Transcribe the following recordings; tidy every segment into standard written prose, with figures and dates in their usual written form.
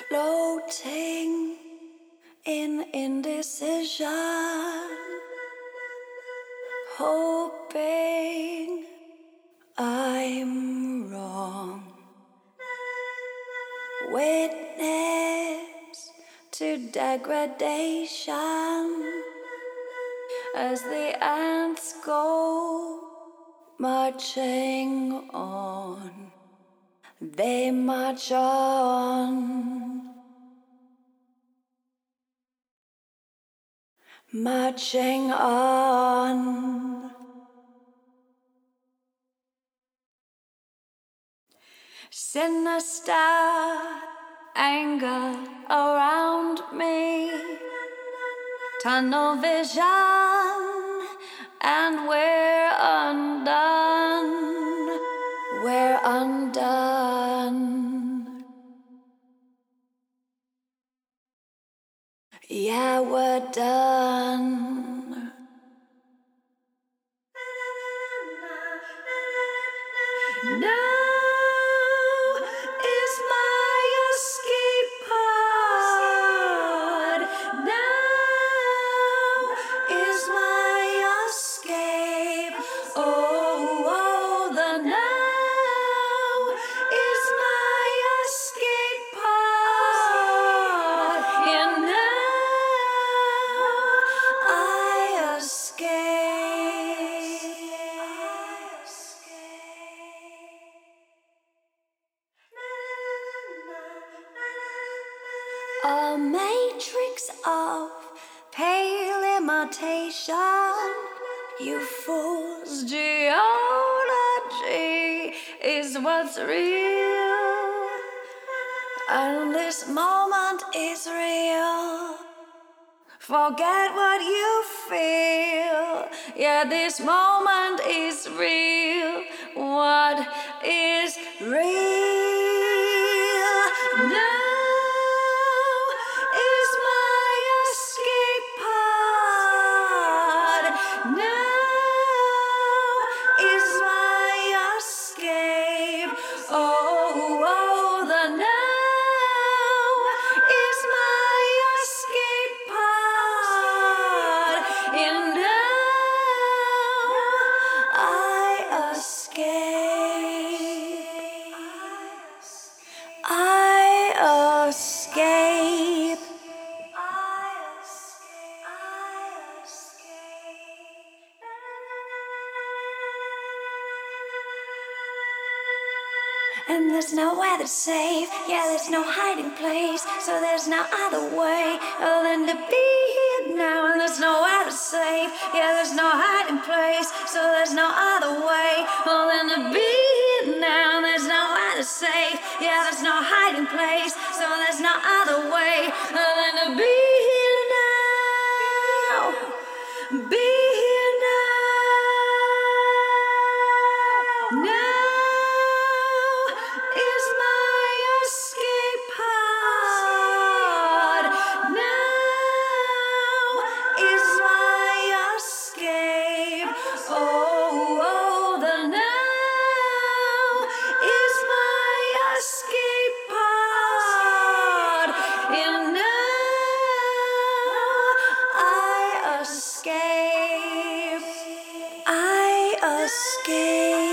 floating in indecision, hoping I'm wrong. Witness to degradation as the ants go marching on. They march on, marching on. Sinister anger around me, tunnel vision, and we're undone. We're undone. Yeah, we're done. Now is my escape pod. Now is my escape. Oh, the now is my escape pod. And now I escape. A matrix of pale imitation. You fool's geology is what's real, and this moment is real. Forget what you feel. Yeah, this moment is real. What is real? Now is my escape pod. Now is my escape. Oh, the now is my escape pod. And now I escape. I escape. And there's nowhere to save, yeah, there's no hiding place, so there's no other way other than to be here now. And there's nowhere to save, yeah, there's no hiding place, so there's no other way other than to be here now. And there's nowhere to save, yeah, there's no hiding place, so there's no other way other than to be here now. Be here now. Now is my escape pod. Now is my escape. Oh, the now is my escape pod. And now I escape. I escape.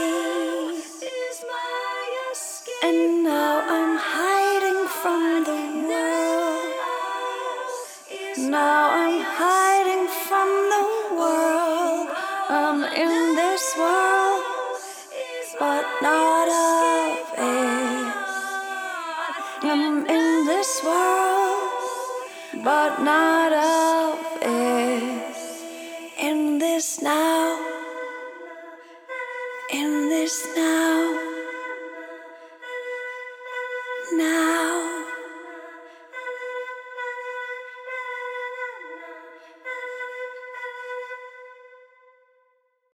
And now I'm hiding from the world. Now I'm hiding from the world. I'm in this world, but not of it. I'm in this world, but not of it. In this now, in this now.